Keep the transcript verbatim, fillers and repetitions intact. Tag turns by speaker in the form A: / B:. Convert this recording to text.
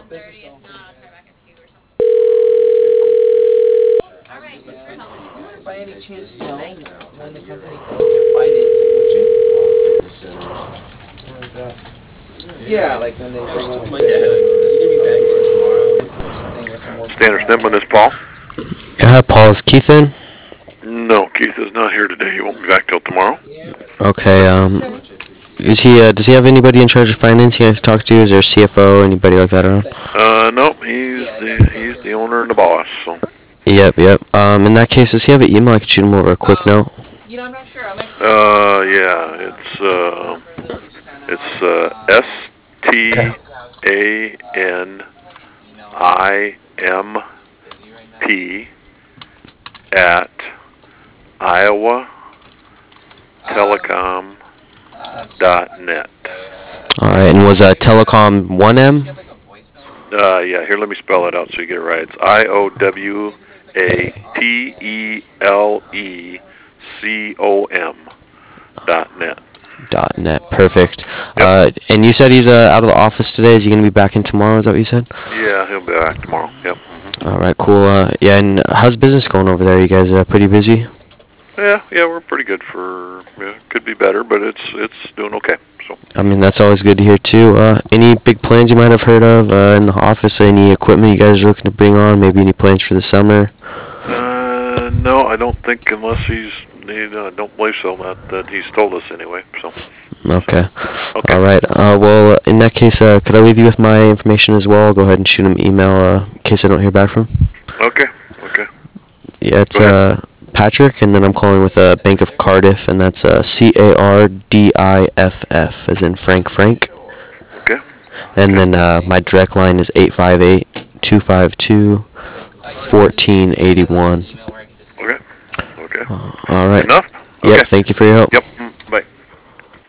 A: thirty. If not, I'll try back at two or something. All right, thanks for helping.
B: By any chance know when the company closed their financing, which yeah, like when they bring on a
C: Standard Snipman, this Paul.
D: Yeah, Paul, is Keith in?
C: No, Keith is not here today. He won't be back till tomorrow.
D: Okay, um, is he, uh, does he have anybody in charge of financing I can talk to? Is there a C F O or anybody like that around?
C: Uh, no, he's the he's the owner and the boss. So.
D: Yep, yep. Um, in that case, does he have an email? I could shoot him over a quick note.
B: you know, I'm not sure. I'm actually
C: Uh, yeah, it's uh, it's uh, S T A N I M P at Iowa Telecom dot net.
D: Alright, and was uh, Telecom one M?
C: Uh, yeah, here, let me spell it out so you get it right. It's I O W A T E L E C O M dot net.
D: Dot net, perfect.
C: Yep.
D: Uh, and you said he's uh, out of the office today. Is he going to be back in tomorrow? Is that what you said?
C: Yeah, he'll be back tomorrow. Yep. Mm-hmm.
D: Alright, cool. Uh, yeah, and how's business going over there? You guys uh, pretty busy?
C: Yeah, yeah, we're pretty good for, yeah, could be better, but it's it's doing okay. So.
D: I mean, that's always good to hear, too. Uh, any big plans you might have heard of uh, in the office? Any equipment you guys are looking to bring on? Maybe any plans for the summer?
C: Uh, no, I don't think unless he's, he, uh, don't believe so, not that he's told us anyway, so.
D: Okay.
C: Okay.
D: All right. Uh, well, in that case, uh, could I leave you with my information as well? I'll go ahead and shoot him an email uh, in case I don't hear back from him.
C: Okay, okay.
D: Yeah, it's uh, Patrick, and then I'm calling with uh, Bank of Cardiff, and that's uh, C A R D I F F, as in Frank Frank.
C: Okay.
D: And then uh, my direct line is eight five eight, two five two, one four eight one.
C: Okay, okay.
D: Uh, all right.
C: Enough?
D: Yep,
C: Okay.
D: thank you for your help.
C: Yep.